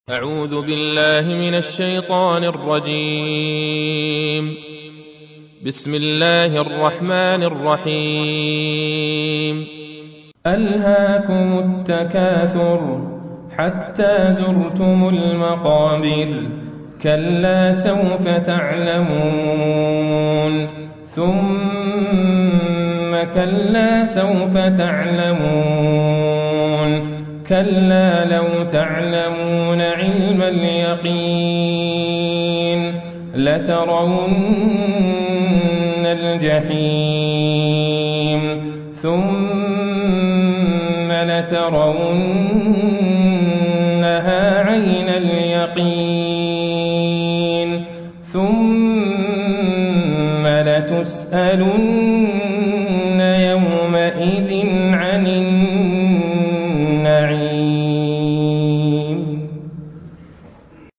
أعوذ بالله من الشيطان الرجيم. بسم الله الرحمن الرحيم. ألهاكم التكاثر حتى زرتم المقابر كلا سوف تعلمون ثم كلا سوف تعلمون كلا لو تعلمون علم اليقين لترون الجحيم ثم لترونها عين اليقين ثم لتسألن